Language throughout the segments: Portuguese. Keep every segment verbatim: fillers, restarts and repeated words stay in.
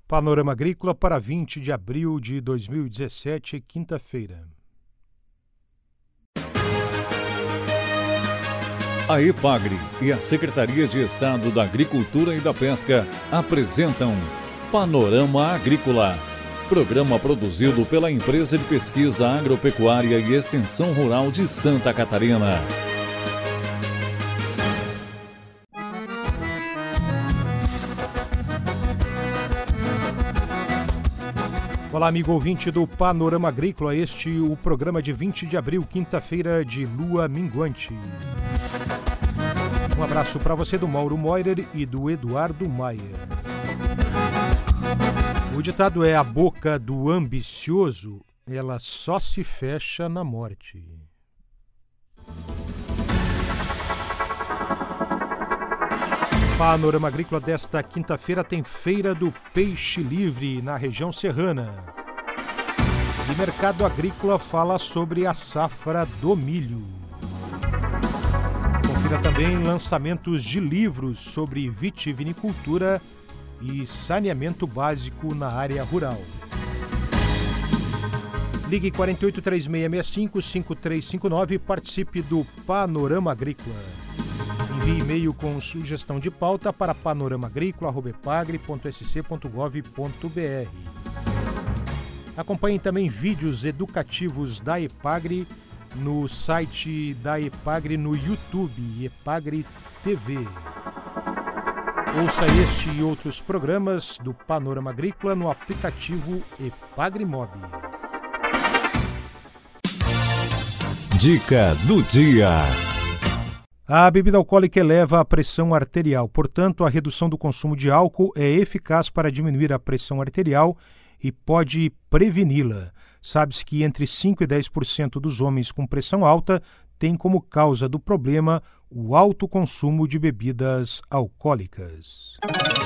Panorama Agrícola para vinte de abril de dois mil e dezessete, quinta-feira. A EPAGRE e a Secretaria de Estado da Agricultura e da Pesca apresentam Panorama Agrícola, programa produzido pela Empresa de Pesquisa Agropecuária e Extensão Rural de Santa Catarina. Olá, amigo ouvinte do Panorama Agrícola, este é o programa de vinte de abril, quinta-feira de lua minguante. Um abraço para você do Mauro Moirer e do Eduardo Maier. O ditado é: a boca do ambicioso, ela só se fecha na morte. Panorama Agrícola desta quinta-feira tem Feira do Peixe Livre na região serrana. E Mercado Agrícola fala sobre a safra do milho. Confira também lançamentos de livros sobre vitivinicultura e saneamento básico na área rural. Ligue quatro oito três seis seis cinco, cinco três cinco nove e participe do Panorama Agrícola. Envie e-mail com sugestão de pauta para panoramaagrícola arroba epagre ponto s c ponto gov ponto b r. Acompanhe também vídeos educativos da EPAGRE no site da EPAGRE no YouTube, EPAGRE T V. Ouça este e outros programas do Panorama Agrícola no aplicativo EPAGRE Mob. Dica do dia. A bebida alcoólica eleva a pressão arterial, portanto, a redução do consumo de álcool é eficaz para diminuir a pressão arterial e pode preveni-la. Sabe-se que entre cinco e dez por cento dos homens com pressão alta têm como causa do problema o alto consumo de bebidas alcoólicas.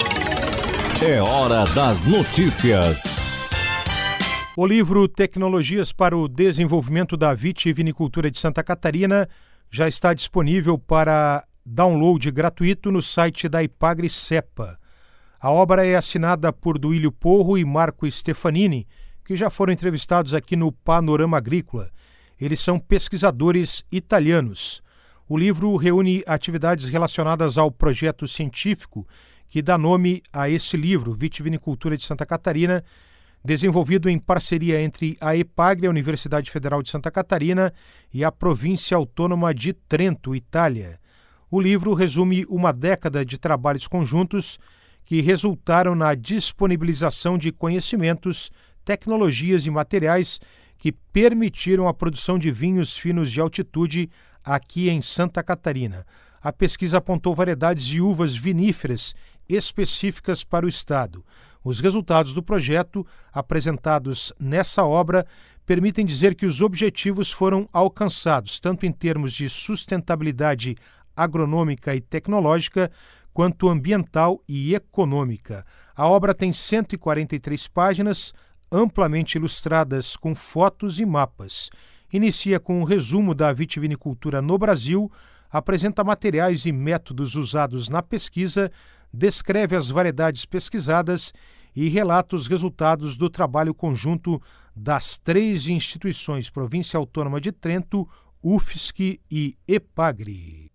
É hora das notícias. O livro Tecnologias para o Desenvolvimento da Vitivinicultura de Santa Catarina já está disponível para download gratuito no site da EPAGRE SEPA. A obra é assinada por Duílio Porro e Marco Stefanini, que já foram entrevistados aqui no Panorama Agrícola. Eles são pesquisadores italianos. O livro reúne atividades relacionadas ao projeto científico que dá nome a esse livro, Vitivinicultura de Santa Catarina, desenvolvido em parceria entre a EPAGRE, a Universidade Federal de Santa Catarina, e a Província Autônoma de Trento, Itália. O livro resume uma década de trabalhos conjuntos que resultaram na disponibilização de conhecimentos, tecnologias e materiais que permitiram a produção de vinhos finos de altitude aqui em Santa Catarina. A pesquisa apontou variedades de uvas viníferas específicas para o estado. Os resultados do projeto, apresentados nessa obra, permitem dizer que os objetivos foram alcançados, tanto em termos de sustentabilidade agronômica e tecnológica, quanto ambiental e econômica. A obra tem cento e quarenta e três páginas, amplamente ilustradas com fotos e mapas. Inicia com um resumo da vitivinicultura no Brasil, apresenta materiais e métodos usados na pesquisa, descreve as variedades pesquisadas e relata os resultados do trabalho conjunto das três instituições: Província Autônoma de Trento, U F S C e EPAGRE.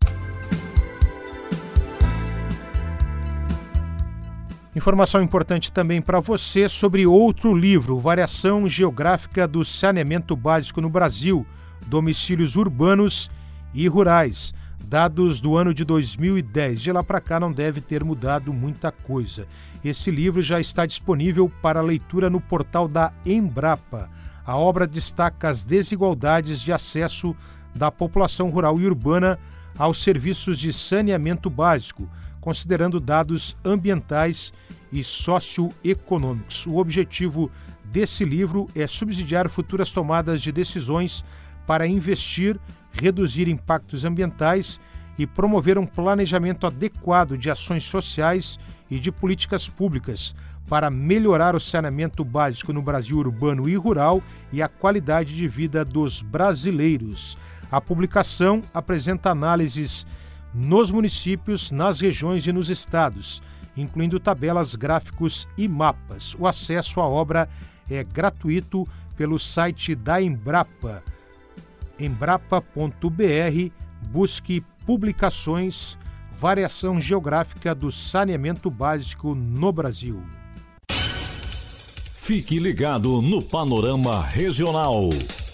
Informação importante também para você sobre outro livro, Variação Geográfica do Saneamento Básico no Brasil, Domicílios Urbanos e Rurais. Dados do ano de dois mil e dez. De lá para cá não deve ter mudado muita coisa. Esse livro já está disponível para leitura no portal da Embrapa. A obra destaca as desigualdades de acesso da população rural e urbana aos serviços de saneamento básico, considerando dados ambientais e socioeconômicos. O objetivo desse livro é subsidiar futuras tomadas de decisões para investir, reduzir impactos ambientais e promover um planejamento adequado de ações sociais e de políticas públicas para melhorar o saneamento básico no Brasil urbano e rural e a qualidade de vida dos brasileiros. A publicação apresenta análises nos municípios, nas regiões e nos estados incluindo tabelas, gráficos e mapas. O acesso à obra é gratuito pelo site da Embrapa, embrapa ponto b r. Busque publicações, variação geográfica do saneamento básico no Brasil. Fique ligado no Panorama Regional.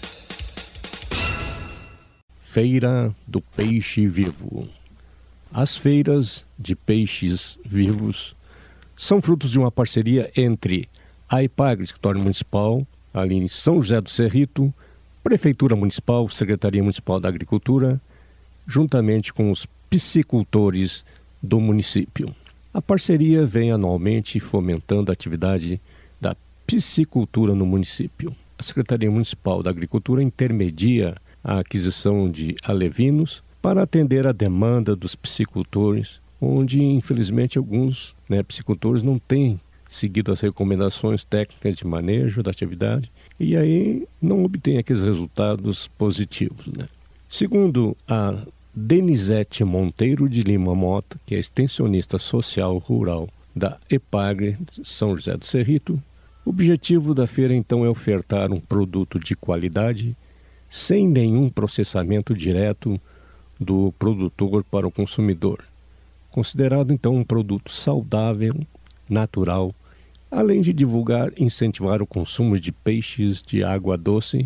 Feira do Peixe Vivo. As feiras de peixes vivos são frutos de uma parceria entre a EPAGRE, Escritório Municipal, ali em São José do Cerrito, Prefeitura Municipal, Secretaria Municipal da Agricultura, juntamente com os piscicultores do município. A parceria vem anualmente fomentando a atividade da piscicultura no município. A Secretaria Municipal da Agricultura intermedia a aquisição de alevinos para atender a demanda dos piscicultores, onde, infelizmente, alguns né, piscicultores não têm seguido as recomendações técnicas de manejo da atividade e aí não obtêm aqueles resultados positivos, né? Segundo a Denizete Monteiro de Lima Mota, que é extensionista social rural da EPAGRE São José do Cerrito, o objetivo da feira então é ofertar um produto de qualidade sem nenhum processamento direto do produtor para o consumidor, considerado então um produto saudável, natural, além de divulgar e incentivar o consumo de peixes de água doce,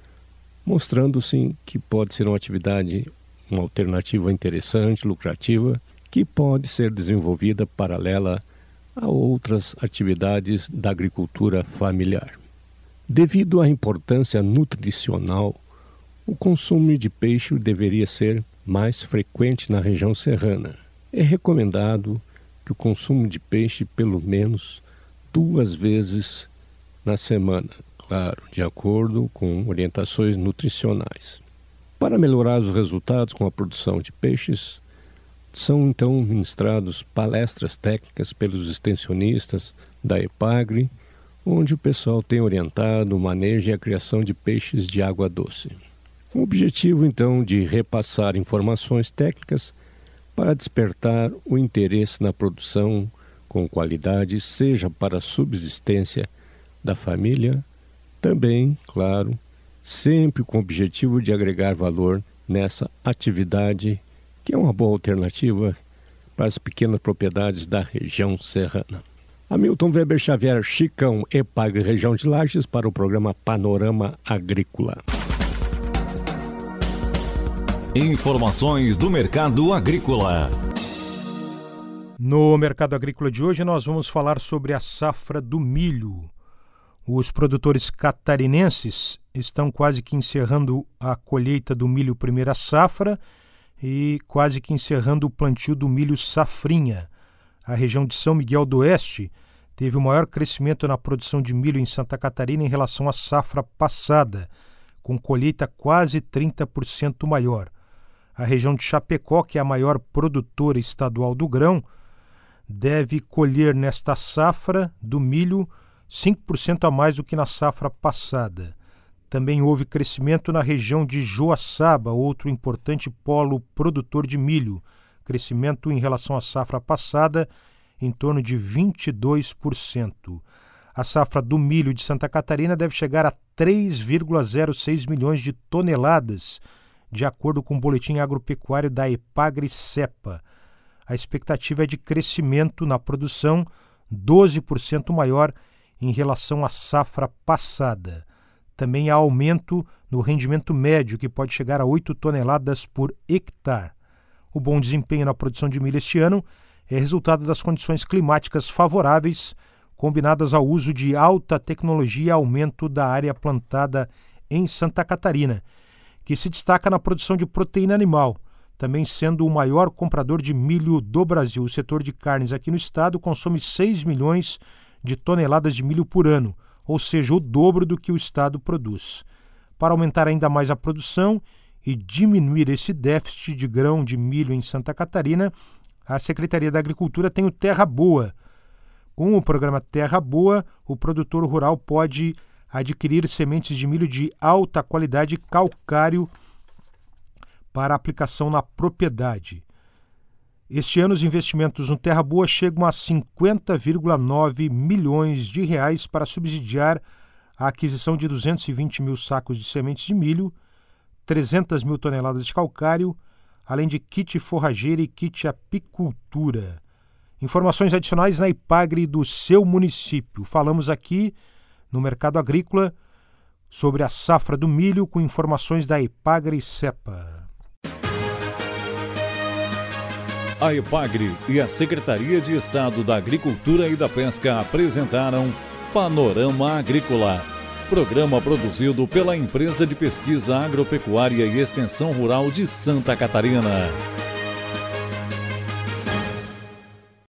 mostrando-se que pode ser uma atividade, uma alternativa interessante, lucrativa, que pode ser desenvolvida paralela a outras atividades da agricultura familiar. Devido à importância nutricional, o consumo de peixe deveria ser mais frequente na região serrana. É recomendado que o consumo de peixe pelo menos duas vezes na semana, claro, de acordo com orientações nutricionais. Para melhorar os resultados com a produção de peixes, são então ministrados palestras técnicas pelos extensionistas da EPAGRE, onde o pessoal tem orientado o manejo e a criação de peixes de água doce. Com o objetivo então de repassar informações técnicas para despertar o interesse na produção com qualidade, seja para a subsistência da família, também, claro, sempre com o objetivo de agregar valor nessa atividade, que é uma boa alternativa para as pequenas propriedades da região serrana. Hamilton Weber Xavier, Chicão, EPAGRE Região de Lages, para o programa Panorama Agrícola. Informações do mercado agrícola. No mercado agrícola de hoje nós vamos falar sobre a safra do milho. Os produtores catarinenses estão quase que encerrando a colheita do milho primeira safra e quase que encerrando o plantio do milho safrinha. A região de São Miguel do Oeste teve o maior crescimento na produção de milho em Santa Catarina em relação à safra passada, com colheita quase trinta por cento maior. A região de Chapecó, que é a maior produtora estadual do grão, deve colher nesta safra do milho cinco por cento a mais do que na safra passada. Também houve crescimento na região de Joaçaba, outro importante polo produtor de milho, crescimento em relação à safra passada em torno de vinte e dois por cento. A safra do milho de Santa Catarina deve chegar a três vírgula zero seis milhões de toneladas, de acordo com o boletim agropecuário da EPAGRE-SEPA. A expectativa é de crescimento na produção doze por cento maior em relação à safra passada. Também há aumento no rendimento médio, que pode chegar a oito toneladas por hectare. O bom desempenho na produção de milho este ano é resultado das condições climáticas favoráveis, combinadas ao uso de alta tecnologia e aumento da área plantada em Santa Catarina, que se destaca na produção de proteína animal, também sendo o maior comprador de milho do Brasil. O setor de carnes aqui no estado consome seis milhões de toneladas de milho por ano, ou seja, o dobro do que o estado produz. Para aumentar ainda mais a produção e diminuir esse déficit de grão de milho em Santa Catarina, a Secretaria da Agricultura tem o Terra Boa. Com o programa Terra Boa, o produtor rural pode adquirir sementes de milho de alta qualidade calcário para aplicação na propriedade. Este ano, os investimentos no Terra Boa chegam a cinquenta vírgula nove milhões de reais para subsidiar a aquisição de duzentos e vinte mil sacos de sementes de milho, trezentas mil toneladas de calcário, além de kit forrageira e kit apicultura. Informações adicionais na Ipagre do seu município. Falamos aqui no Mercado Agrícola sobre a safra do milho com informações da Ipagre Cepa. A Ipagre e a Secretaria de Estado da Agricultura e da Pesca apresentaram Panorama Agrícola, programa produzido pela Empresa de Pesquisa Agropecuária e Extensão Rural de Santa Catarina.